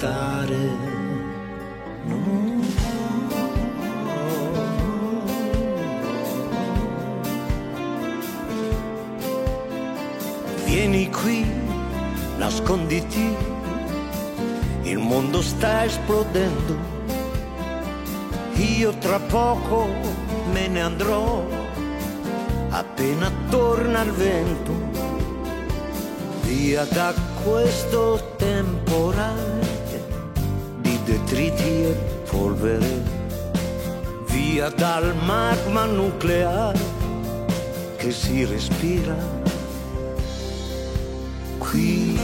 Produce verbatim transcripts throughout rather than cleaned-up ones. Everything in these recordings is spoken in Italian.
aspettare. No. Vieni qui, nasconditi, il mondo sta esplodendo. Io tra poco me ne andrò, appena torna il vento, via da questo temporale di detriti e polvere, via dal magma nucleare che si respira qui.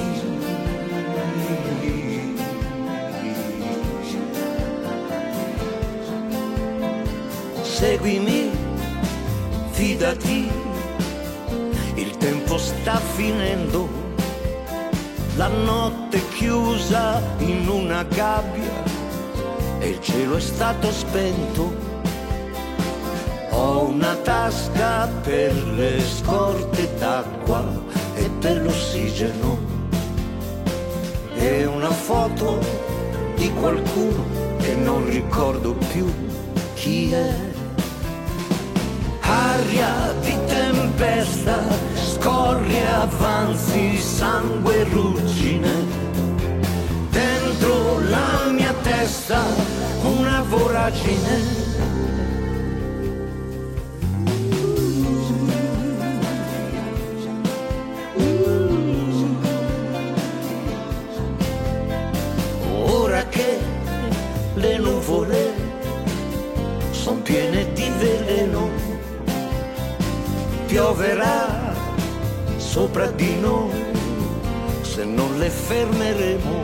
Seguimi, fidati, il tempo sta finendo, la notte è chiusa in una gabbia e il cielo è stato spento. Ho una tasca per le scorte d'acqua e per l'ossigeno e una foto di qualcuno che non ricordo più chi è. Aria di tempesta, scorie, avanzi, sangue, ruggine. Dentro la mia testa una voragine. Ora che le nuvole son piene di veleno, pioverà sopra di noi se non le fermeremo.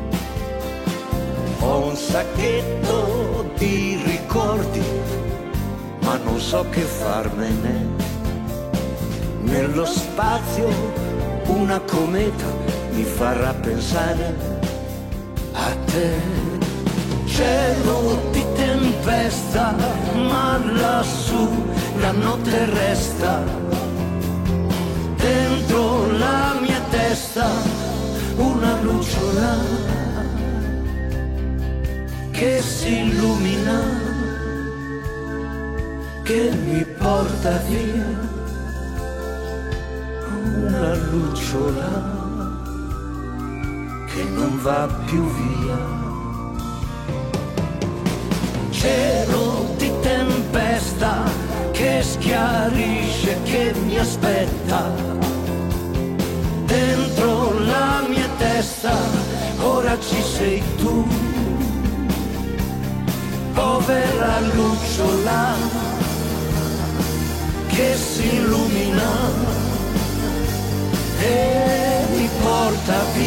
Ho un sacchetto di ricordi, ma non so che farmene. Nello spazio una cometa mi farà pensare a te. Cielo di tempesta, ma lassù la notte resta. Dentro la mia testa una lucciola che si illumina, che mi porta via. Una lucciola che non va più via. Cielo di tempesta che schiarisce, che mi aspetta. Dentro la mia testa ora ci sei tu, povera lucciola che si illumina e mi porta via.